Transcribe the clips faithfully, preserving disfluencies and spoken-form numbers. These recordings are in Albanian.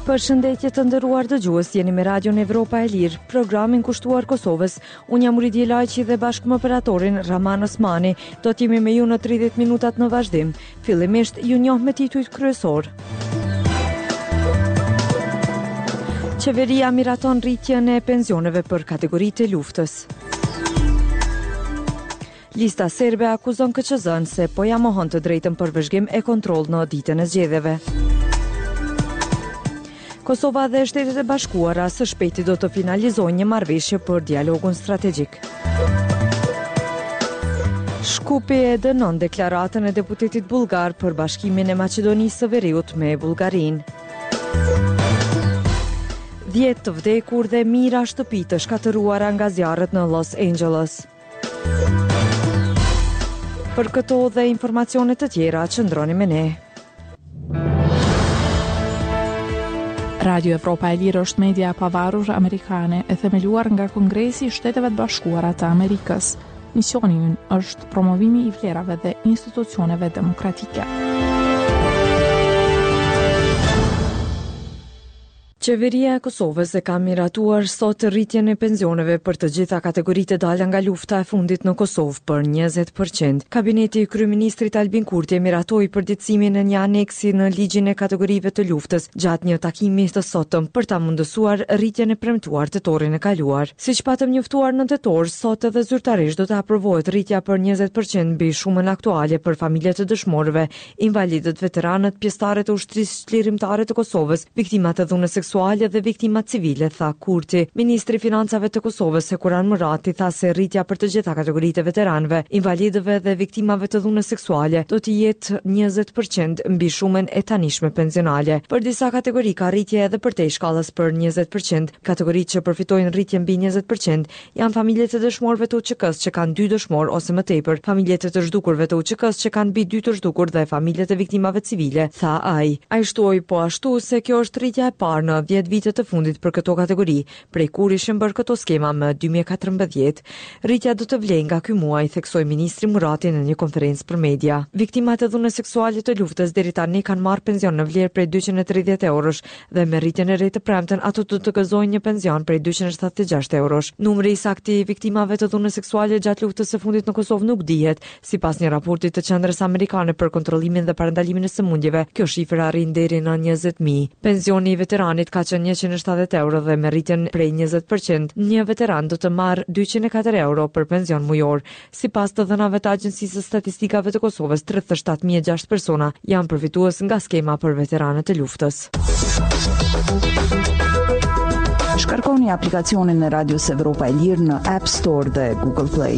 Përshëndetje të nderuar dëgjues, jeni me Radion Evropa e Lirë, programin kushtuar Kosovës. Unë jam Uridi Lajqi dhe bashkë me operatorin Raman Osmani do t'jemi me ju në tridhjetë minutat në vazhdim. Fillimisht ju njoh me titujt kryesor. Qeveria miraton rritjen e pensioneve për kategoritë e luftës. Lista serbe akuzon K Q Z-n se po ja mohon të drejtën për vëzhgim e kontroll në ditën e zgjedhjeve. Kosova dhe Shtetet e Bashkuara së shpejti do të finalizojnë një marrëveshje për dialogun strategjik. Shkupi e dënon deklaratën e deputetit bullgar për bashkimin e Maqedonisë së Veriut me Bullgarinë. Dhjetë të vdekur dhe mijëra shtëpi të shkatëruara nga zjarret në Los Angeles. Për këto dhe informacione të tjera, qëndroni me ne. Radio Evropa e Lirë është media e pavarur amerikane e themeluar nga Kongresi i Shteteve të Bashkuara të Amerikës. Misioni i ynë është promovimi i vlerave dhe institucioneve demokratike. Qeveria e Kosovës e ka miratuar sot rritjen e pensioneve për të gjitha kategoritë dalë nga lufta e fundit në Kosovë për njëzet përqind. Kabineti i kryeministrit Albin Kurti e miratoi përditësimin e një aneksi në ligjin e kategorive të luftës gjatë një takimi të sotëm për ta mundësuar rritjen e premtuar tetorin e kaluar. Siç patëm njoftuar në tetor, sot edhe zyrtarisht do të aprovohet rritja për njëzet përqind mbi shumën aktuale për familjet të dëshmorëve, invalidët, veteranët, pjesëtarët e ushtrisë çlirimtare të Kosovës, viktimat e dhunës seksuale dhe viktimat civile, tha Kurti. Ministri i Financave të Kosovës, Sekuran Murati, tha se rritja për të gjitha kategoritë e veteranëve, invalidëve dhe viktimave të dhunës seksuale do të jetë njëzet përqind mbi shumën e tanishme pensionale. Për disa kategori ka rritje edhe përtej shkallës për njëzet përqind. Kategoritë që përfitojnë rritje mbi njëzet përqind janë familjet e dëshmorëve të U Q K-s që kanë dy dëshmor ose më tepër, familjet e të zhdukurve të U Q K-s që kanë mbi dy të zhdukur dhe familjet e viktimave civile, tha ai. Ai shtoi po ashtu se kjo është rritja e parë në dhjetë vite të fundit për këto kategori, prej kur ishin bërë këto skema më dy mijë e katërmbëdhjetë. Rritja do të vlejë nga ky muaj, theksoi ministri Murati në një konferencë për media. Viktimat e dhunës seksuale të luftës deri tani kanë marrë pension në vlerë prej dyqind e tridhjetë eurosh dhe me rritjen e re të premten ato do të gëzojnë një pension prej dyqind e shtatëdhjetë e gjashtë eurosh. Numri i saktë i viktimave të dhunës seksuale gjatë luftës së fundit në Kosovë nuk dihet, sipas një raporti të Qendrës Amerikane për kontrollimin dhe parandalimin e sëmundjeve. Kjo shifër arrin deri në njëzet mijë. Pensioni i veteranit ka qenë njëqind e shtatëdhjetë euro dhe me rritjen prej njëzet përqind, një veteran do të marrë dyqind e katër euro për pension mujor. Sipas të dhënave të Agjencisë së Statistikave të Kosovës, tridhjetë e shtatë mijë e gjashtë persona janë përfitues nga skema për veteranët e luftës. Shkarkoni aplikacionin e Radios Evropa e Lirë në App Store dhe Google Play.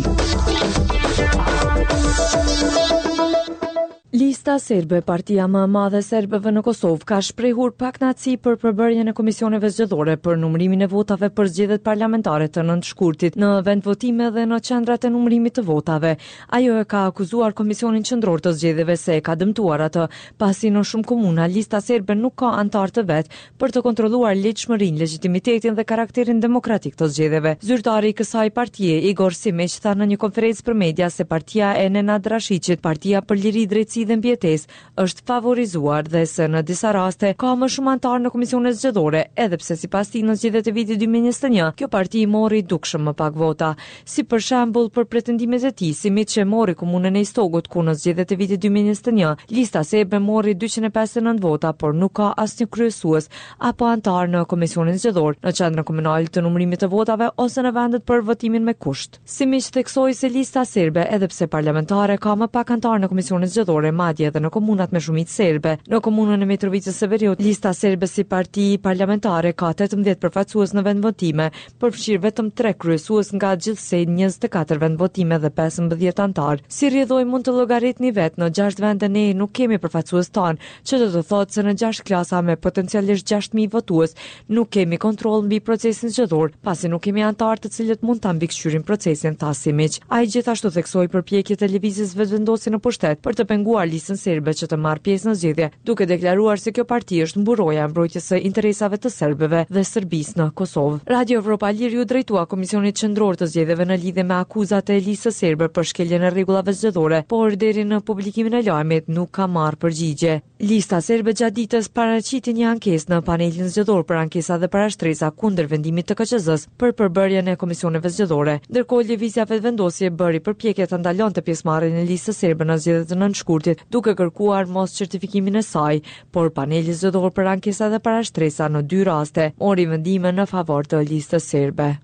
Lista serbe, partia më e madhe serbeve në Kosovë, ka shprehur pakënaqësi për përbërjen e komisioneve zgjedhore për numërimin e votave për zgjedhjet parlamentare të nëntë shkurtit në vendvotime dhe në qendrat e numërimit të votave. Ajo e ka akuzuar Komisionin Qendror të Zgjedhjeve se e ka dëmtuar atë, pasi në shumë komuna lista serbe nuk ka antar të vet për të kontrolluar ligjshmërinë, legitimitetin dhe karakterin demokratik të zgjedhjeve. Zyrtari i kësaj partie, Igor Simić, tha në një konferencë për media se partia e Nenad Rashiqit, Partia për Liri, Drejtësi dhe Mbjetesë, është favorizuar dhe se në disa raste ka më shumë antar në komisionet zgjedhore, edhe pse sipas tij në zgjedhjet e vitit dy mijë e njëzet e një, kjo parti mori dukshëm më pak vota. Si për shembull për pretendimet e tij, Simić e mori komunën e Istogut ku në zgjedhjet e vitit dy mijë e njëzet e një, lista serbe mori dyqind e pesëdhjetë e nëntë vota, por nuk ka asnjë kryesues apo antar në komisionin zgjedhor, në qendrën komunale të numërimit të votave ose në vendet për votimin me kusht. Simić theksoi se lista serbe, edhe pse parlamentare, ka më pak antar në komisionin zgjedhor, madje edhe në komunat me shumicë serbe. Në komunën e Mitrovicës së Veriut, lista serbe si parti parlamentare ka tetëmbëdhjetë përfaqësues në vendvotime, përfshirë vetëm tre kryesues nga gjithsej njëzet e katër vendvotime dhe pesëmbëdhjetë antar. Si rrjedhoi mund të llogaritni vet, në gjashtë vende ne nuk kemi përfaqësues tan, që do të thotë se në gjashtë klasa me potencialisht gjashtë mijë votues nuk kemi kontroll mbi procesin zgjedhor, pasi nuk kemi antar të cilët mund ta mbikëqyrin procesin, tha Simić. Ai gjithashtu theksoi përpjekjet e lëvizjes vetëvendosje në pushtet për të penguar listën lisën serbe që të marrë pjesë në zgjedhje, duke deklaruar se kjo parti është mburoja e mbrojtjes së interesave të serbëve dhe Serbisë në Kosovë. Radio Evropa e Lirë ju drejtua Komisionit Qendror të Zgjedhjeve në lidhje me akuzat e lisës serbe për shkeljen e rregullave zgjedhore, por deri në publikimin e lajmit nuk ka marrë përgjigje. Lista serbe gjatë ditës paraqiti një ankesë në panelin zgjedhor për ankesa dhe parashtresa kundër vendimit të K Q Z-s për përbërjen e komisioneve zgjedhore. Ndërkohë lëvizja vetëvendosje bëri përpjekje të ndalonte pjesëmarrjen e listës serbe në zgjedhjet e nënshkurtit, duke kërkuar mos certifikimin e saj, por paneli zgjedhor për ankesa dhe parashtresa në dy raste mori vendime në favor të listës serbe.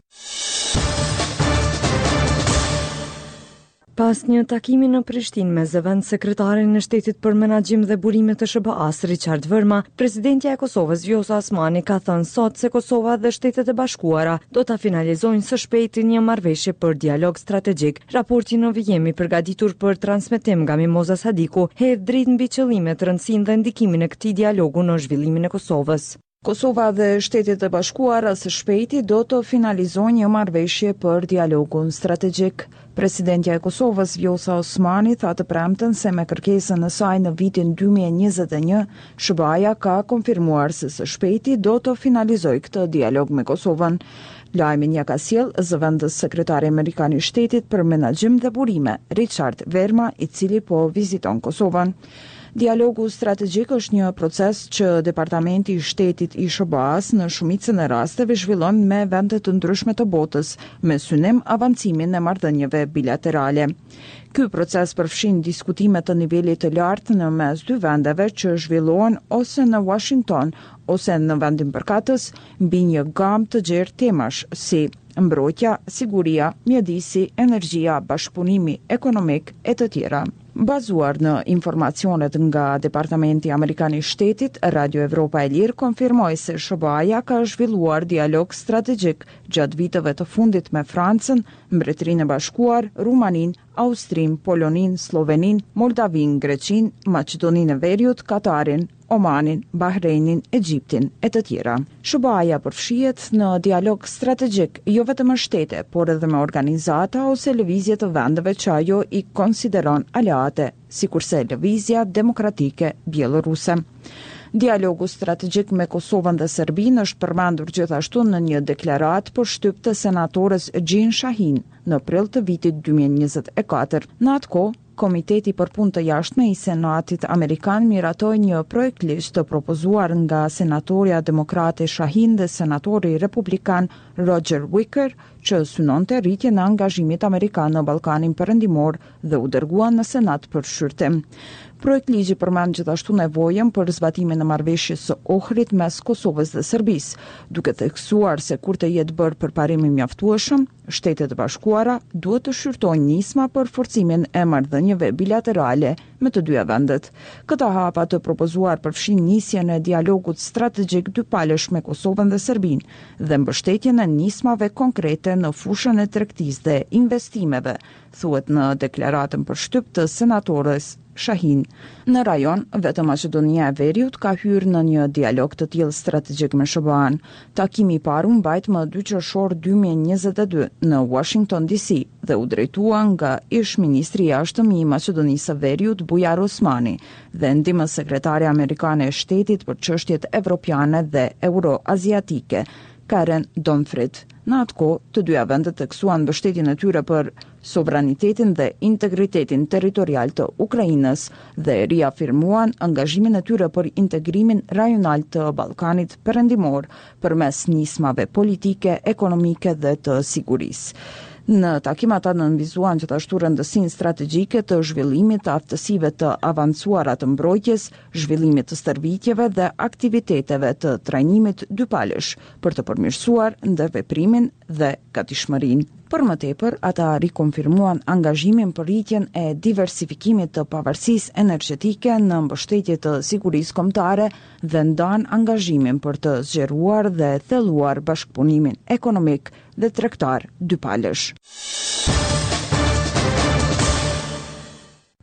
Pas një takimi në Prishtinë me zëvend sekretarin e shtetit për menaxhim dhe burime të S B A-s Richard Vërma, presidentja e Kosovës Vjosa Osmani ka thënë sot se Kosova dhe Shtetet e Bashkuara do ta finalizojnë së shpejti një marrëveshje për dialog strategjik. Raporti në vijim i përgatitur për transmetim nga Mimoza Sadiku hedh drejt mbi qëllimet, rëndësinë dhe ndikimin e këtij dialogu në zhvillimin e Kosovës. Kosova dhe Shtetet e Bashkuara së shpejti do të finalizojnë një marrëveshje për dialogun strategjik. Presidentja e Kosovës Vjosa Osmani tha të premten se me kërkesën e saj në vitin dy mijë e njëzet e një, S B A-ja ka konfirmuar se së shpejti do të finalizojë këtë dialog me Kosovën. Lajmin ja ka sjell zëvendës sekretari amerikan i shtetit për menaxhim dhe burime, Richard Vërma, i cili po viziton Kosovën. Dialogu strategjik është një proces që Departamenti i Shtetit i S B A-s në shumicën e rasteve zhvillon me vende të ndryshme të botës, me synim avancimin e marrëdhënieve bilaterale. Ky proces përfshin diskutime të nivelit të lartë në mes dy vendeve që zhvillohen ose në Washington ose në vendin përkatës mbi një gamë të gjerë temash si mbrojtja, siguria, mjedisi, energjia, bashkëpunimi ekonomik e të tjera. Bazuar në informacionet nga Departamenti Amerikan i Shtetit, Radio Evropa e Lirë konfirmoi se S B A-ja ka zhvilluar dialog strategjik gjatë viteve të fundit me Francën, Mbretërinë e Bashkuar, Rumaninë, Austrinë, Poloninë, Sloveninë, Moldavinë, Greqinë, Maqedoninë e Veriut, Katarin, Omanin, Bahrejnin, Egjiptin e të tjera. S B A-ja përfshihet në dialog strategjik jo vetëm me shtete, por edhe me organizata ose lëvizje të vendeve që ajo i konsideron aleate, sikurse Lëvizja Demokratike Bieloruse. Dialogu strategjik me Kosovën dhe Serbinë është përmendur gjithashtu në një deklaratë për shtyp të senatores Gjin Shahin në prill të vitit dy mijë e njëzet e katër. Në atë kohë, Komiteti për punë të jashtme i Senatit Amerikan miratoi një projekt ligj të propozuar nga senatorja demokrate Shahin dhe senatori republikan Roger Wicker, që synonte rritjen e angazhimit amerikan në Ballkanin Perëndimor dhe u dërgua në Senat për shqyrtim. Projekt ligji përmend gjithashtu nevojën për zbatimin e marrëveshjes së Ohrit mes Kosovës dhe Serbisë, duke theksuar se kur të jetë bërë përparim i mjaftueshëm, Shtetet e Bashkuara duhet të shqyrtojnë nisma për forcimin e marrëdhënieve bilaterale me të dyja vendet. Këta hapa të propozuar përfshin nisjen e dialogut strategjik dypalësh me Kosovën dhe Serbinë dhe mbështetjen e nismave konkrete në fushën e tregtisë dhe investimeve, thuhet në deklaratën për shtyp të senatores Shahin. Në rajon, vetëm Maqedonia e Veriut ka hyrë në një dialog të tillë strategjik me S B A-n. Takimi i parë u mbajt më dy qershor dy mijë e njëzet e dy në Washington D C dhe u drejtua nga ish ministri i jashtëm i Maqedonisë së Veriut Bujar Osmani dhe ndihmës sekretare amerikane e shtetit për çështjet evropiane dhe euroaziatike, Karen Donfrid. Në atë kohë, të dyja vendet theksuan mbështetjen e tyre për sovranitetin dhe integritetin territorial të Ukrainës dhe riafirmuan angazhimin e tyre për integrimin rajonal të Ballkanit Perëndimor përmes nismave politike, ekonomike dhe të sigurisë. Në takim ata nënvizuan gjithashtu rëndësinë strategjike të zhvillimit të aftësive të avancuara të mbrojtjes, zhvillimit të stërvitjeve dhe aktiviteteve të trajnimit dypalësh për të përmirësuar ndërveprimin dhe gatishmërinë. Për më tepër, ata rikonfirmuan angazhimin për rritjen e diversifikimit të pavarësisë energjetike në mbështetje të sigurisë kombëtare dhe ndan angazhimin për të zgjeruar dhe thelluar bashkëpunimin ekonomik dhe tregtar dypalësh.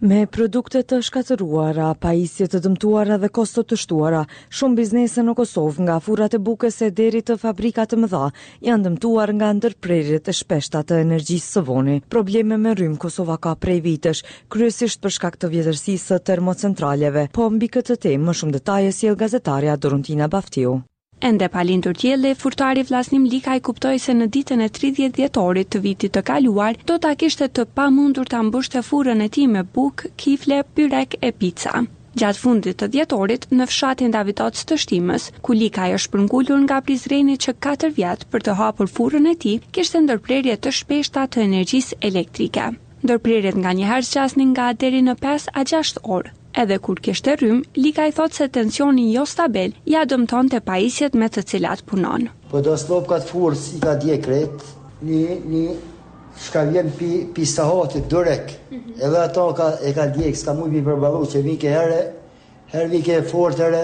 Me produkte të shkatëruara, pajisje të dëmtuara dhe kosto të shtuara, shumë biznese në Kosovë, nga furrat e bukëse deri të fabrika të mëdha, janë dëmtuar nga ndërprerjet e shpeshta të energjisë së voni. Probleme me rrymë Kosova ka prej vitesh, kryesisht për shkak të vjetërsisë së termocentraleve, po mbi këtë temë më shumë detaje sjell gazetarja Dorontina Baftiu. Ende pa lindur dielli, furtari Vllaznim Likaj kuptoi se në ditën e tridhjetë dhjetorit të vitit të kaluar do ta kishte të pamundur ta mbushte furrën e tij me bukë, kifle, byrek e pica. Gjatë fundit të dhjetorit, në fshatin Davidoc të Shtimës, ku Likaj është përngulur nga Prizreni që katër vjet për të hapur furrën e tij, kishte ndërprerje të shpeshta të energjisë elektrike. Ndërprerjet nganjëherë zgjasnin nga deri në pesë a gjashtë orë. Edhe kur kishte rrymë, Likaj thot se tensioni jo stabil ja dëmtonte pajisjet me të cilat punon. Po do slop kat furë si ka dje kret, një një shka vjen pi pi sahatit dorek. Mm-hmm. Edhe ato ka e ka djeg, s'ka mujt mi përballu që vike herë, herë vike fort herë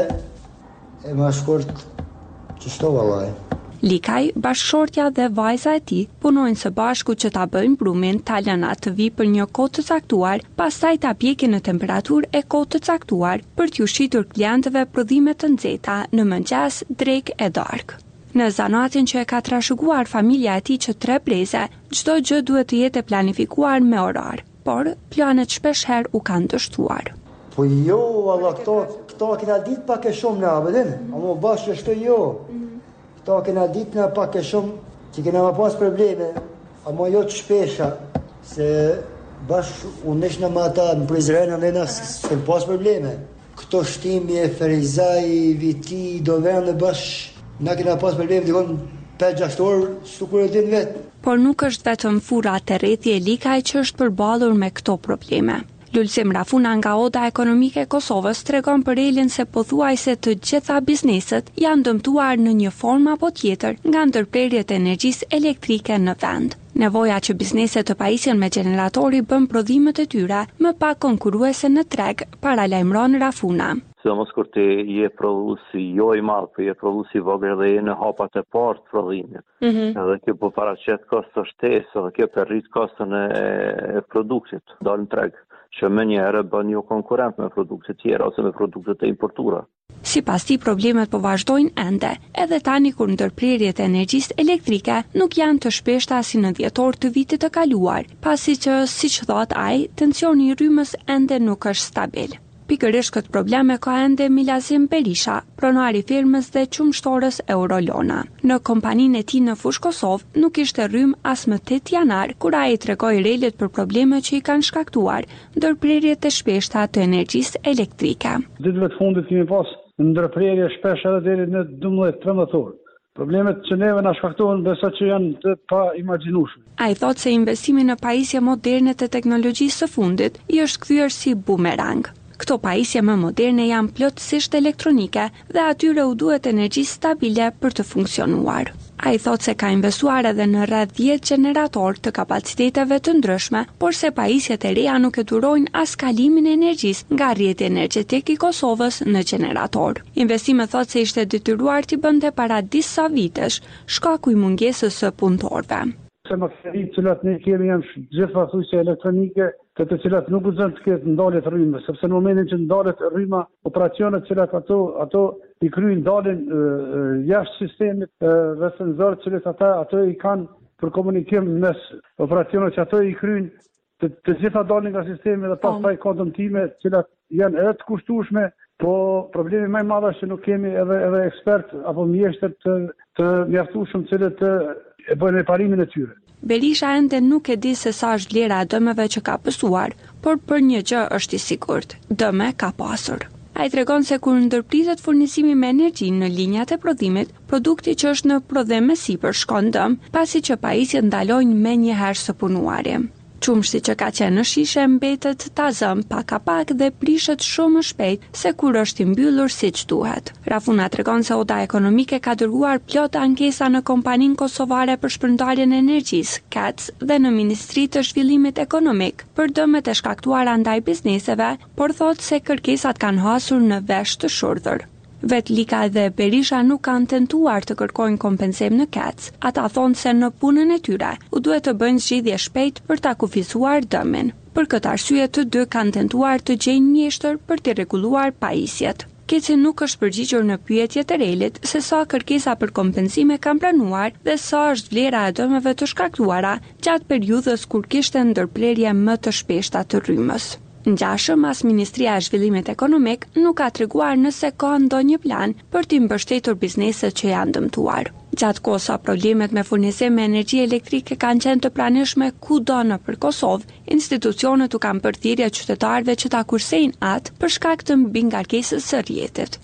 e më shkurt ç'shto vallaj. Likaj, bashkëshortja dhe vajza e tij punojnë së bashku që ta bëjnë brumin, ta lënë atë vi për një kohë të caktuar, pastaj ta pjekin në temperaturë e kohë të caktuar për t'u shitur klientëve prodhime të nxehta në mëngjes, drekë e darkë. Në zanatin që e ka trashëguar familja e tij që tre breze, çdo gjë duhet të jetë planifikuar me orar, por planet shpeshherë u kanë dështuar. Po jo, valla këto këto kena ditë pak e shumë në abedin, ama bashkë shto jo. Këta kena ditë në pak e shumë që kena më pas probleme, ama jo të shpesha, se bashkë unë nesh në më ata në Prizrenë në në së pas probleme. Këto shtimje, Ferizaj, Viti, Doverne bashkë, na kena pas probleme, dikon pesë gjashtë orë, s'tu kur e din vetë. Por nuk është vetëm furra të rrethi e Likaj që është përballur me këto probleme. Lulsim Rafuna nga Oda Ekonomike e Kosovës tregon për Elin se pothuajse të gjitha bizneset janë dëmtuar në një formë apo tjetër nga ndërprerjet e energjisë elektrike në vend. Nevoja që bizneset të pajisjen me generatori bën prodhimet e tyre më pak konkurruese në treg, paralajmëron Rafuna. Sidomos kur ti je prodhuesi jo i madh, po je prodhuesi i vogël dhe je në hapat e parë të prodhimit. Mm-hmm. Edhe kjo po paraqet kosto shtesë, edhe kjo po rrit koston e, e produktit, dal në treg, që më njëherë bën jo konkurrent me produkte tjera ose me produkte të importuara. Sipas tij problemet po vazhdojnë ende, edhe tani kur ndërprerjet e energjisë elektrike nuk janë të shpeshta si në dhjetor të vitit të kaluar, pasi që, siç thot ai, tensioni i rrymës ende nuk është stabil. Pikërisht këtë probleme ka ende Milazim Berisha, pronari i firmës dhe qumshtorës Eurolona. Në kompaninë e tij në Fushë Kosovë nuk ishte rrymë as më tetë janar, kur ai tregoi Relit për problemet që i kanë shkaktuar ndërprerjet e shpeshta të energjisë elektrike. Ditëve të fundit kemi pas ndërprerje shpesh edhe deri në dymbëdhjetë tridhjetë orë. Problemet që neve na shkaktojnë besoj që janë të pa imagjinueshme. Ai thotë se investimi në pajisje moderne të teknologjisë së fundit i është kthyer si bumerang. Këto pajisje më moderne janë plotësisht elektronike dhe atyre u duhet energji stabile për të funksionuar. Ai thotë se ka investuar edhe në rreth dhjetë generator të kapaciteteve të ndryshme, por se pajisjet e reja nuk e durojnë as kalimin e energjisë nga rrjeti energjetik i Kosovës në generator. Investimi thotë se ishte detyruar t'i bënte para disa vitesh, shkaku i mungesës së punëtorëve. Se maksimit të cilat ne kemi janë gjithë fathuese elektronike, të të cilat nuk guxon të ketë ndalje të rrymë, sepse në momentin që ndalet rryma, operacionet që ato ato i kryejnë dalin jashtë sistemit, dhe senzorët që ata ato i kanë për komunikim mes operacionet që ato i kryejnë, të, të gjitha dalin nga sistemi dhe pastaj ka dëmtime të cilat janë edhe të kushtueshme, po problemi më i madh është që nuk kemi edhe edhe ekspert apo mjeshtër të, të mjaftueshëm të cilët të e bëjnë reparimin e tyre. Berisha ende nuk e di se sa është vlera e dëmeve që ka pësuar, por për një gjë është i sigurt, dëme ka pasur. Ai tregon se kur ndërpritet furnizimi me energji në linjat e prodhimit, produkti që është në prodhim më sipër shkon dëm, pasi që pajisjet ndalojnë menjëherë së punuari. Qumshti që ka qenë në shishe mbetet tazëm pak a pak dhe prishet shumë më shpejt se kur është i mbyllur siç duhet. Rafuna tregon se Oda Ekonomike ka dërguar plot ankesa në kompaninë kosovare për shpërndarjen e energjisë, C A T S, dhe në Ministritë të Zhvillimit Ekonomik për dëmet e shkaktuara ndaj bizneseve, por thotë se kërkesat kanë hasur në vesh të shurdhër. Vet Lika dhe Berisha nuk kanë tentuar të kërkojnë kompenzim në Kec. Ata thonë se në punën e tyre u duhet të bëjnë zgjidhje shpejt për ta kufisuar dëmin. Për këtë arsye të dy kanë tentuar të gjejnë mjeshtër për të rregulluar pajisjet. Keci nuk është përgjigjur në pyetjet e Relit se sa kërkesa për kompensime kanë planuar dhe sa është vlera e dëmeve të shkaktuara gjatë periudhës kur kishte ndërprerje më të shpeshta të rrymës. Ngjashëm, as Ministria e Zhvillimit Ekonomik nuk ka treguar nëse ka ndonjë plan për të mbështetur bizneset që janë dëmtuar. Gjatë kohës sa problemet me furnizim me energji elektrike kanë qenë të pranishme kudo nëpër Kosovë, institucionet u kanë bërë thirrje qytetarëve që ta kursejnë atë për shkak të mbingarkesës së rrjetit.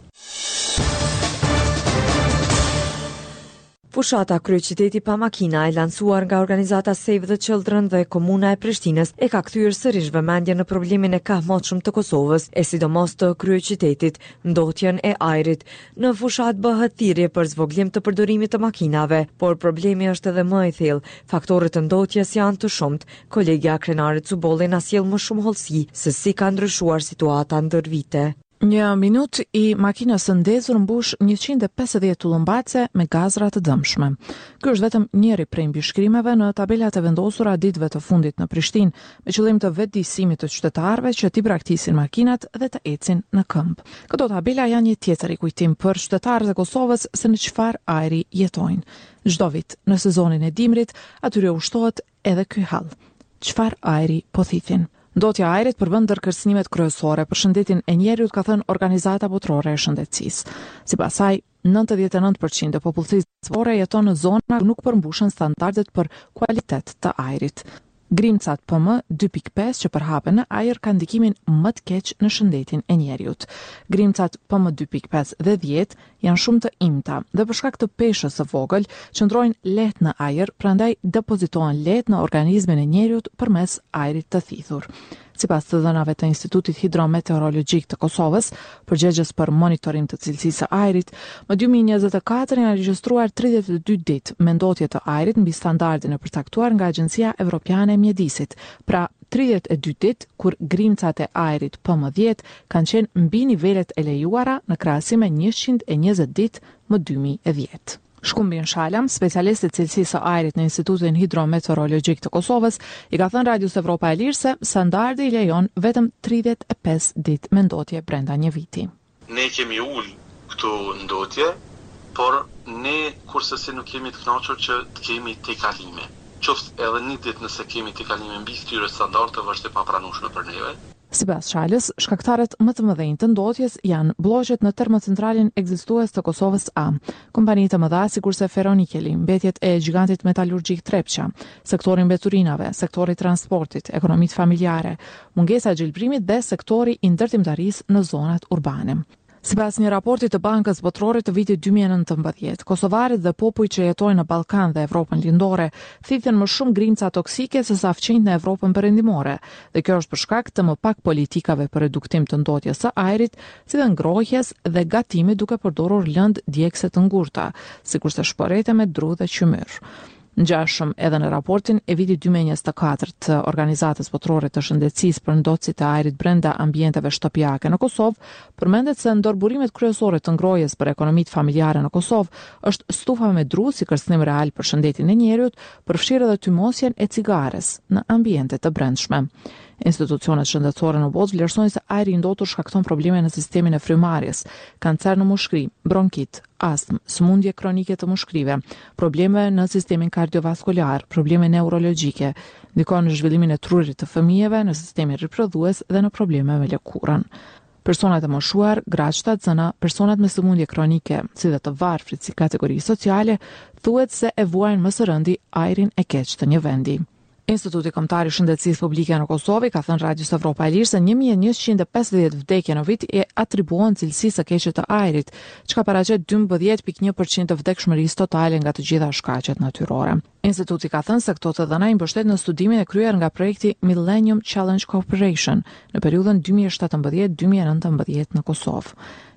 Fushata kryeqyteti pa makina e lansuar nga organizata Save the Children dhe Komuna e Prishtinës e ka kthyer sërish vëmendjen në problemin e kahmotshëm të Kosovës, e sidomos të kryeqytetit, ndotjen e ajrit. Në fushat bëhet thirrje për zvoglim të përdorimit të makinave, por problemi është edhe më i thellë. Faktorët të ndotjes janë të shumtë. Kolegja krenare Cubolli na sjell më shumë hollësi se si ka ndryshuar situata ndër vite. Një minut i makinës së ndezur mbush njëqind e pesëdhjetë tullumbace me gazra të dëmshme. Ky është vetëm njëri prej mbishkrimeve në tabelat e vendosura ditëve të fundit në Prishtinë, me qëllim të vetëdijësimit të qytetarëve që t'i braktisin makinat dhe të ecin në këmbë. Këto tabela janë një tjetër i kujtim për qytetarët e Kosovës se në çfarë ajri jetojnë. Çdo vit në sezonin e dimrit atyre ushtohet edhe ky hall. Çfarë ajri po thithin? Ndotja e ajrit përbën ndër kërcënimet kryesore për shëndetin e njerëzit, ka thënë Organizata Botërore e Shëndetësisë. Sipas saj, nëntëdhjetë e nëntë përqind e popullsisë botërore jeton në zona ku nuk përmbushen standardet për kualitet të ajrit. Grimcat P M dy pikë pesë që përhapen në ajër kanë ndikimin më të keq në shëndetin e njerëzit. Grimcat P M dy pikë pesë dhe dhjetë janë shumë të imta dhe për shkak të peshës së vogël qëndrojnë lehtë në ajër, prandaj depozitohen lehtë në organizmin e njerëzit përmes ajrit të thithur. Sipas të dhënave të Institutit Hidrometeorologjik të Kosovës, përgjegjës për monitorim të cilësisë së ajrit, më dy mijë e njëzet e katër janë regjistruar tridhjetë e dy ditë me ndotje të ajrit mbi standardin e përcaktuar nga Agjencia Evropiane e Mjedisit, pra tridhjetë e dy ditë kur grimcat e ajrit P M dhjetë kanë qenë mbi nivelet e lejuara në krahasim me njëqind e njëzet ditë më dy mijë e dhjetë. Shkumbin Shalam, specialist i cilësisë së ajrit në Institutin Hidrometeorologjik të Kosovës, i ka thënë Radios Evropa e Lirë se standardi i lejon vetëm tridhjetë e pesë ditë me ndotje brenda një viti. Ne kemi ul këtu ndotje, por ne kurse si nuk kemi të kënaqur që të kemi tejkalime. Qoftë edhe një ditë nëse kemi tejkalime mbi këtyre standardeve është e papranueshme për neve. Sipas Shalës, shkaktarët më të mëdhenj të ndotjes janë blloqet në termocentralin ekzistues të Kosovës A, kompani të mëdha sikurse Ferronikeli, mbetjet e gigantit metalurgjik Trepça, sektori mbeturinave, sektori transportit, ekonomitë familjare, mungesa e gjelbrimit dhe sektori i ndërtimtarisë në zonat urbane. Sipas një raporti të Bankës Botërore të vitit dy mijë e nëntëmbëdhjetë, kosovarët dhe popujt që jetojnë në Ballkan dhe Evropën lindore thithen më shumë grimca toksike se sa fqinjt në Evropën perëndimore, dhe kjo është për shkak të më pak politikave për reduktim të ndotjes së ajrit, si dhe ngrohjes dhe gatimit duke përdorur lëndë djegëse të ngurta, sikurse shpërrejtje me dru dhe qymyr. Ngjashëm edhe në raportin e vitit dy mijë e njëzet e katër të Organizatës Botërore të Shëndetësisë për ndotësit e ajrit brenda ambienteve shtëpiake në Kosovë, përmendet se ndër burimet kryesore të ngrohjes për ekonomitë familjare në Kosovë është stufa me dru si kërcënim real për shëndetin e njerëzit, përfshirë edhe tymosjen e cigares në ambiente të brendshme. Institucionet shëndetësore në botë vlerësojnë se ajri i ndotur shkakton probleme në sistemin e frymarrjes, kancer në mushkri, bronkit, astm, sëmundje kronike të mushkrive, probleme në sistemin kardiovaskular, probleme neurologjike, ndikon në zhvillimin e trurit të fëmijëve, në sistemin riprodhues dhe në probleme me lëkurën. Personat e moshuar, graçtat, zëna, personat me sëmundje kronike, si dhe të varfrit si kategori sociale, thuhet se e vuajnë më së rëndi ajrin e keq të një vendi. Instituti Kombëtar i Shëndetësisë Publike në Kosovë ka thënë Radios Evropa e Lirë se një mijë e njëqind e pesëdhjetë vdekje në vit e atribuohen cilësisë së keqe të ajrit, çka paraqet dymbëdhjetë pikë një përqind të vdekshmërisë totale nga të gjitha shkaqet natyrore. Instituti ka thënë se këto të dhëna i mbështet në studimin e kryer nga projekti Millennium Challenge Corporation në periudhën dy mijë e shtatëmbëdhjetë dy mijë e nëntëmbëdhjetë në Kosovë.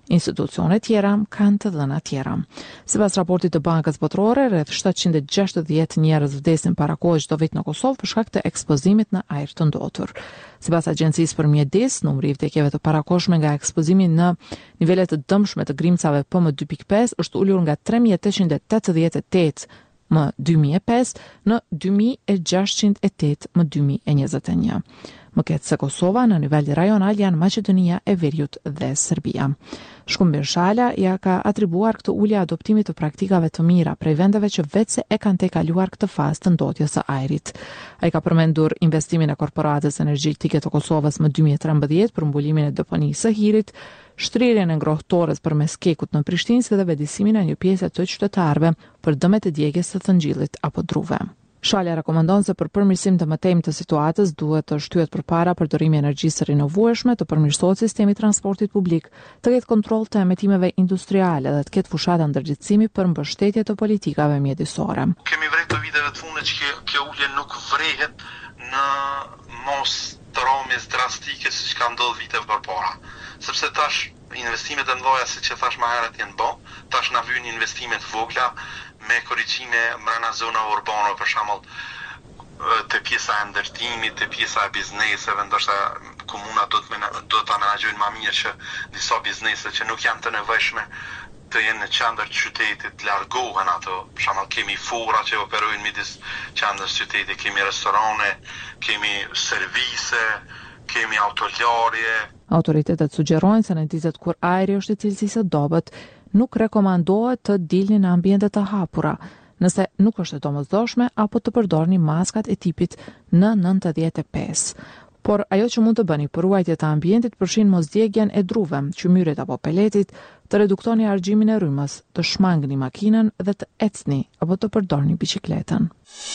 Institucione tjera kanë të dhëna tjera. Sipas raportit të Bankës Botërore, rreth shtatëqind e gjashtëdhjetë njerëz vdesin para kohë çdo vit në Kosovë për shkak të ekspozimit në ajër të ndotur. Sipas Agjencisë për Mjedis, numri i vdekjeve të parakohshme nga ekspozimi në nivele të dëmshme të grimcave P M dy pikë pesë është ulur nga tre mijë e tetëqind e tetëdhjetë e tetë më dy mijë e pesë në dy mijë e gjashtëqind e tetë më dy mijë e njëzet e një. Më ketë se Kosova në nivel rajonal janë Maqedonia e Veriut dhe Serbia. Shkumbir Shala ja ka atribuar këtë ulje adoptimit të praktikave të mira prej vendeve që vetëse e kanë tejkaluar këtë fazë të ndotjes së ajrit. Ai ka përmendur investimin e korporatës energjetike të Kosovës më dy mijë e trembëdhjetë për mbulimin e deponisë së hirit, shtrirjen e ngrohtores përmes Kekut në Prishtinë dhe vendisimin e një pjese të qytetarëve për dëmet e djegjes së thëngjillit apo druve. Shalja rekomandon se për përmirësim të mëtejmë të situatës duhet të shtyhet përpara përdorimi i energjisë rinovueshme, të përmirësohet sistemi i transportit publik, të ketë kontroll të emetimeve industriale dhe të ketë fushata ndërgjegjësimi për mbështetje të politikave mjedisore. Kemi vërejtë të viteve të fundit që kjo ulje nuk vrehet në mos të romis drastike siç ka ndodhur viteve përpara, sepse tash investimet e mëdha siç e thash më herët janë bë, tash na vijnë investimet vogla me korrigjime mbrana zona urbane, për shembull të pjesa e ndërtimit, të pjesa e bizneseve, ndoshta komuna do të do ta menaxhojnë më mirë që disa biznese që nuk janë të nevojshme të jenë në qendër të qytetit, largohen ato. Për shembull kemi fora që operojnë midis qendrës së qytetit, kemi restorane, kemi servise, kemi autolarje. Autoritetet sugjerojnë se në ditët kur ajri është i cilësisë së dobët, nuk rekomandohet të dilni në ambiente të hapura, nëse nuk është e domosdoshme apo të përdorni maskat e tipit N nëntëdhjetë e pesë. Por ajo që mund të bëni për ruajtje të ambientit përfshin mosdjegjen e druve, qymyrit apo peletit, të reduktoni argjimin e rrymës, të shmangni makinën dhe të ecni apo të përdorni biçikletën.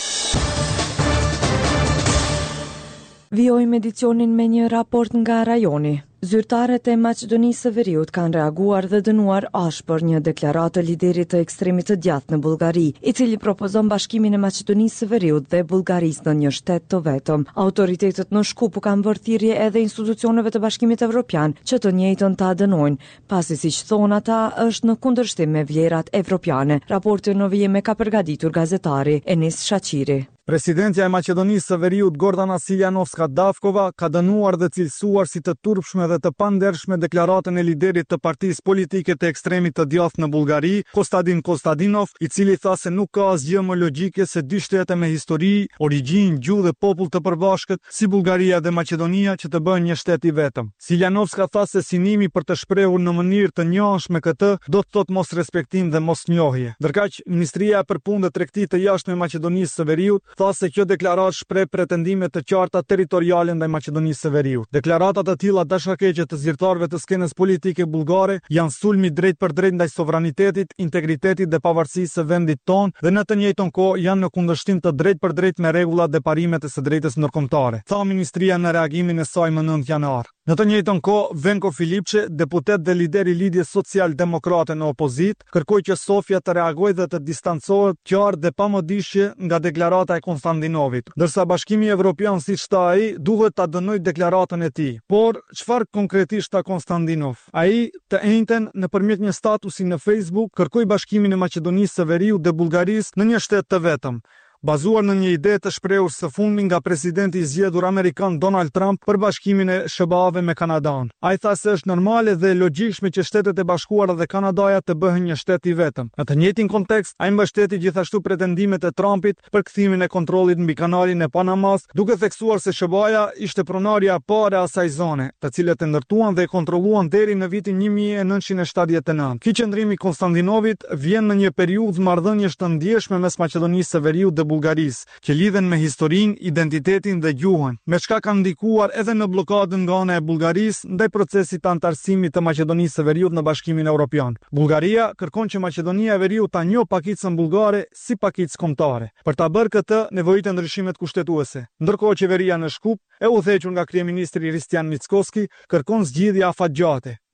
Vijojmë edicionin me një raport nga rajoni. Zyrtarët e Maqedonisë së Veriut kanë reaguar dhe dënuar ashpër një deklaratë të liderit të ekstremit të djathtë në Bullgari, i cili propozon bashkimin e Maqedonisë së Veriut dhe Bullgarisë në një shtet të vetëm. Autoritetet në Shkup u kanë bërë thirrje edhe institucioneve të Bashkimit Evropian që të njëjtën ta dënojnë, pasi siç thonë ata është në kundërshtim me vlerat evropiane. Raportin në vijim e ka përgatitur gazetari Enis Shaqiri. Presidentja e Maqedonisë së Veriut Gordana Siljanovska Davkova ka dënuar dhe cilësuar si të turpshme dhe të pandershme deklaratën e liderit të partisë politike të ekstremit të djathtë në Bullgari, Kostadin Kostadinov, i cili tha se nuk ka asgjë më logjike se dy shtete me histori, origjinë, gjuhë dhe popull të përbashkët, si Bullgaria dhe Maqedonia, që të bëhen një shtet i vetëm. Siljanovska tha se synimi për të shprehur në mënyrë të njëanshme këtë do të thotë mos respektim dhe mos njohje. Ndërkaq, Ministria e Përpunë dhe Tregtisë të Jashtme e Maqedonisë së Veriut tha se kjo deklaratë shpreh pretendime të qarta territoriale ndaj Maqedonisë së Veriut. Deklarata të tilla dashakeqe të zyrtarëve të skenës politike bullgare janë sulmi drejt për drejt ndaj sovranitetit, integritetit dhe pavarësisë së vendit tonë dhe në të njëjtën kohë janë në kundërshtim të drejt për drejt me rregullat dhe parimet e së drejtës ndërkombëtare, tha ministria në reagimin e saj më nëntë janar. Në të njëjtën kohë, Venko Filipçe, deputet dhe lider i lidhjes social-demokrate në opozit, kërkoi që Sofia të reagojë dhe të distancohet qartë dhe pamëdishje nga deklarata e Konstantinovit, ndërsa Bashkimi Evropian, siç tha ai, duhet ta dënojë deklaratën e tij. Por çfarë konkretisht tha Konstantinov? Ai të njëjtën nëpërmjet një statusi në Facebook kërkoi bashkimin e Maqedonisë së Veriut dhe Bullgarisë në një shtet të vetëm, bazuar në një ide të shprehur së fundmi nga presidenti i zgjedhur amerikan Donald Trump për bashkimin e S B A-ve me Kanadan. Ai tha se është normale dhe logjikshme që Shtetet e Bashkuara dhe Kanadaja të bëhen një shtet i vetëm. Në të njëjtin kontekst, ai mbështeti gjithashtu pretendimet e Trumpit për kthimin e kontrollit mbi kanalin e Panamas, duke theksuar se S B A-ja ishte pronarja e parë e asaj zone, të cilët e ndërtuan dhe e kontrolluan deri në vitin një mijë e nëntëqind e shtatëdhjetë e nëntë. Ky qëndrim i Konstantinovit vjen në një periudhë marrëdhënies të ndjeshme mes Maqedonisë së Veriut dhe Bullgarisë, që lidhen me historinë, identitetin dhe gjuhën, me çka kanë ndikuar edhe në bllokadën nga ana e Bullgarisë ndaj procesit të antarësimit të Maqedonisë së Veriut në Bashkimin Evropian. Bullgaria kërkon që Maqedonia e Veriut ta njohë pakicën bullgare si pakicë kombëtare. Për ta bërë këtë, nevojitet ndryshimet kushtetuese. Ndërkohë qeveria në Shkup, e udhëhequr nga kryeministri Hristijan Mickoski, kërkon zgjidhje afatgjate.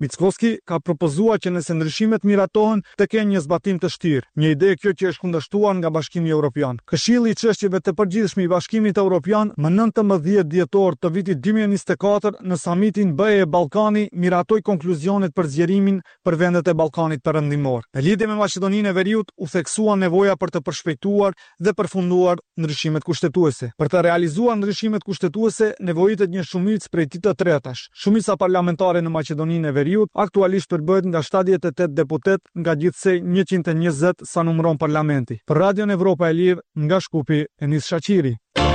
Mickoski ka propozuar që nëse ndryshimet miratohen të kenë një zbatim të shtirë, një ide kjo që është kundërshtuar nga Bashkimi Evropian. Këshilli i çështjeve të përgjithshme i Bashkimit Evropian më nëntëmbëdhjetë dhjetor të vitit dy mijë e njëzet e katër në samitin B E Ballkani miratoi konkluzionet për zgjerimin për vendet e Ballkanit Perëndimor. Në lidhje me Maqedoninë e Veriut u theksua nevoja për të përshpejtuar dhe përfunduar ndryshimet kushtetuese. Për të realizuar ndryshimet kushtetuese nevojitet një shumicë prej të tretash. Shumica parlamentare në Maqedoninë e Veriut aktualisht përbëhet nga shtatëdhjetë e tetë deputet nga gjithsej njëqind e njëzet sa numëron parlamenti. Për Radion Evropa e Lirë, nga Shkupi, Enis Shaqiri.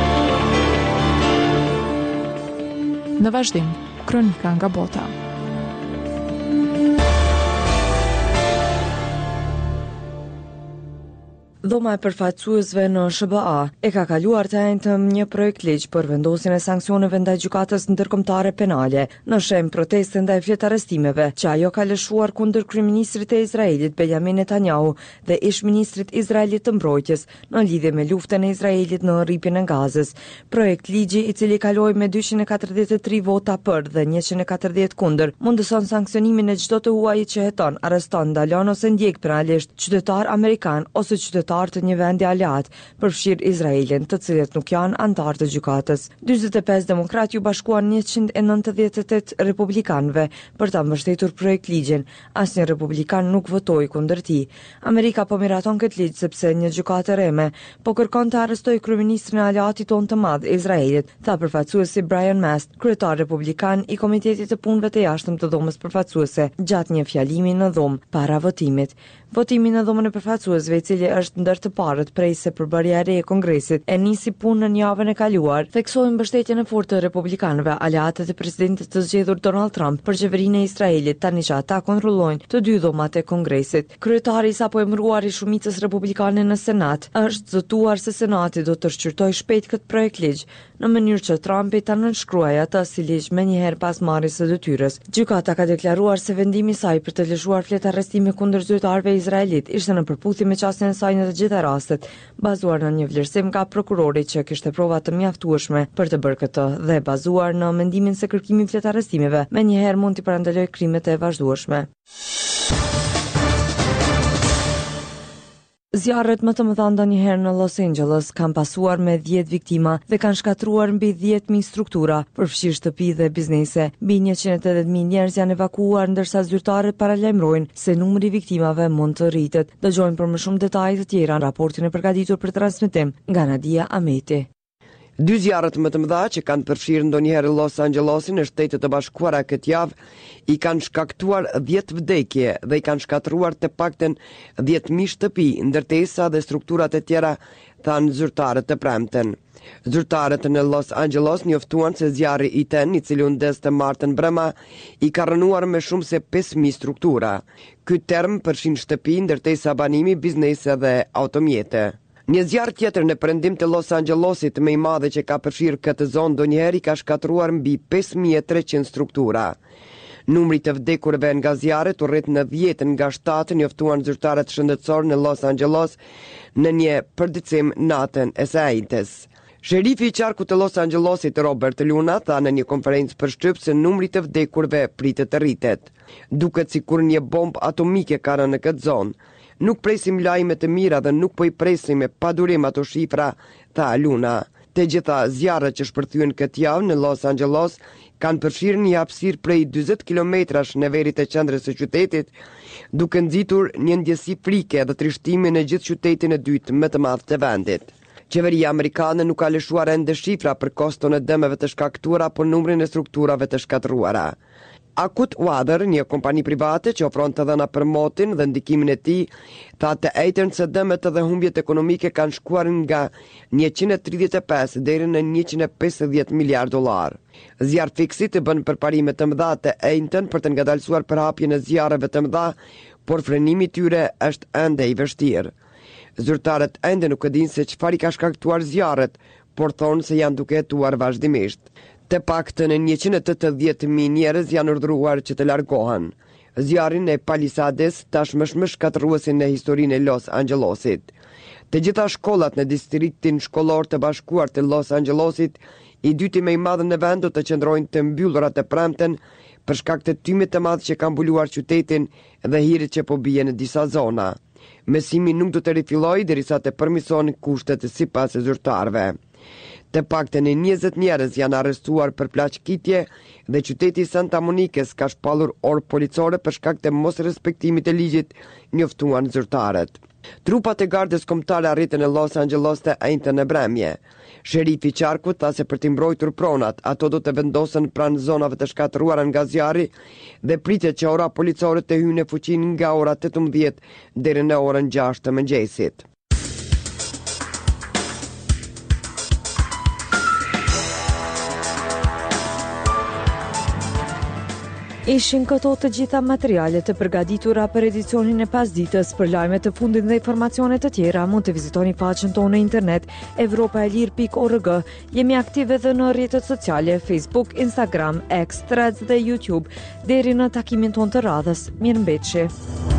Në vazhdim, kronika nga bota. Dhoma e përfaqësuesve në S B A e ka kaluar të enjtëm një projekt ligj për vendosjen e sanksioneve ndaj gjykatës ndërkombëtare penale në shem proteste ndaj fletarëstimeve që ajo ka lëshuar kundër kryeministrit të Izraelit Benjamin Netanyahu dhe ish-ministrit izraelit të mbrojtjes në lidhje me luftën e Izraelit në rripjen e Gazës. Projekt ligji, i cili kaloi me dyqind e katërdhjetë e tri vota për dhe njëqind e katërdhjetë kundër, mundëson sanksionimin e çdo të huajit që heton, arreston, ndalon ose ndjek penalisht qytetar amerikan ose qytetar të një vendi aleat, përfshirë Izraelin, të cilët nuk janë antar të gjykatës. dyzet e pesë demokrat ju bashkuan njëqind e nëntëdhjetë e tetë republikanëve për ta mbështetur projekt ligjin. Asnjë republikan nuk votoi kundër tij. Amerika po miraton këtë ligj sepse një gjykatë reme po kërkon të arrestojë kryeministrin e aleatit tonë të madh Izraelit, tha përfaqësuesi Brian Mast, kryetar republikan i Komitetit të Punëve të Jashtëm të Dhomës Përfaqësuese, gjatë një fjalimi në dhomë para votimit. Votimi në dhomën e përfaqësuesve, i cili është ndër të parët prej se përbërja e re e Kongresit e nisi punën në javën e kaluar, theksoi mbështetjen e fortë të republikanëve, aleatët e presidentit të zgjedhur Donald Trump për qeverinë e Izraelit, tani që ata kontrollojnë të dy dhomat e Kongresit. Kryetari i sapo emëruar i shumicës republikane në Senat është zotuar se Senati do të shqyrtojë shpejt këtë projekt ligj në mënyrë që Trumpi ta nënshkruajë atë si ligj menjëherë pas marrjes së detyrës. Gjykata ka deklaruar se vendimi i saj për të lëshuar fletarëstime kundër zyrtarëve izraelit ishte në përputhje me çastin e saj në të gjitha rastet, bazuar në një vlerësim nga prokurori që kishte prova të mjaftueshme për të bërë këtë dhe bazuar në mendimin se kërkimi i fletarëstimeve menjëherë mund të parandalojë krimet e vazhdueshme. Zjarret më të mëdha ndonjëherë në Los Angeles kanë pasuar me dhjetë viktima dhe kanë shkatruar mbi dhjetë mijë struktura, përfshirë shtëpi dhe biznese. Mbi njëqind e tetëdhjetë mijë njerëz janë evakuuar, ndërsa zyrtarët paralajmërojnë se numri i viktimave mund të rritet. Dëgjojmë për më shumë detaje të tjera në raportin e përgatitur për transmetim nga Nadia Ameti. Dy zjarret më të mëdha që kanë përfshirë ndonjëherë Los Angelesin në Shtetet e Bashkuara këtë javë i kanë shkaktuar dhjetë vdekje dhe i kanë shkatruar të paktën dhjetë mijë shtëpi, ndërtesa dhe strukturat e tjera, thanë zyrtarët të premten. Zyrtarët në Los Angeles njoftuan se zjarri i ten, i cili u ndes të martën brema, i ka rënuar me shumë se pesë mijë struktura. Ky term përfshin shtëpi, ndërtesa banimi, biznese dhe automjete. Një zjarr tjetër në perëndim të Los Angelesit, më i madhe që ka përfshirë këtë zonë ndonjëherë, ka shkatruar mbi pesë mijë e treqind struktura. Numri të vdekurve nga zjarret u rrit në dhjetë nga shtatë, njoftuan zyrtarët shëndetësor në Los Angeles në një përditësim natën e së njëjtës. Sherifi i qarkut të Los Angelesit, Robert Luna, tha në një konferencë për shtyp se numri të vdekurve pritet të rritet. Duket sikur një bombë atomike ka rënë në këtë zonë. Nuk presim lajme të mira dhe nuk po i presim me padurim ato shifra, tha Luna. Të gjitha zjarret që shpërthyen këtë javë në Los Angeles kanë përfshirë një hapësirë prej dyzet kilometrash në veri të qendrës së qytetit, duke nxitur një ndjesi frike dhe trishtimi në gjithë qytetin e dytë më të madh të vendit. Qeveria amerikane nuk ka lëshuar ende shifra për koston e dëmeve të shkaktuara apo numrin e strukturave të shkatruara. Akut Water, një kompani private që ofron të dhëna për motin dhe ndikimin e tij, tha të njëjtën se dëmet dhe humbjet ekonomike kanë shkuar nga njëqind e tridhjetë e pesë deri në njëqind e pesëdhjetë miliard dollar. Zjarr fiksi të bën përparime të mëdha të njëjtën për të ngadalësuar përhapjen e zjarreve të mëdha, por frenimi i tyre është ende i vështirë. Zyrtarët ende nuk e dinë se çfarë i ka shkaktuar zjarret, por thonë se janë duke jetuar vazhdimisht. Të paktën njëqind e tetëdhjetë mijë njerëz janë urdhëruar që të largohen. Zjarrin e Palisades tashmë është më shkatërruesi në historinë e Los Angelesit. Të gjitha shkollat në distriktin shkollor të bashkuar të Los Angelesit, i dyti më i madh në vend, do të qëndrojnë të mbyllura të premten për shkak të tymit të madh që ka mbuluar qytetin dhe hirit që po bie në disa zona. Mësimi nuk do të rifillojë derisa të përmirësohen kushtet sipas e zyrtarëve. Të paktën njëzet njerëz janë arrestuar për plaçkitje dhe qyteti i Santa Monikës ka shpallur orë policore për shkak të mos respektimit të ligjit, njoftuan zyrtarët. Trupat e gardës kombëtare arritën në Los Angeles të njëjtën e bremje. Sherifi i qarkut tha se për të mbrojtur pronat, ato do të vendosen pranë zonave të shkatëruara nga zjarri dhe pritet që ora policore të hyjnë në fuqi nga ora tetëmbëdhjetë deri në orën gjashtë të mëngjesit. Ishin këto të gjitha materialet të përgatitura për edicionin e pasditës. Për lajme të fundit dhe informacione të tjera mund të vizitoni faqen tonë në internet evropaelir pikë org. Jemi aktive edhe në rrjetet sociale Facebook, Instagram, X, Threads dhe YouTube. Deri në takimin tonë të radhës. Mirëmbëjtje.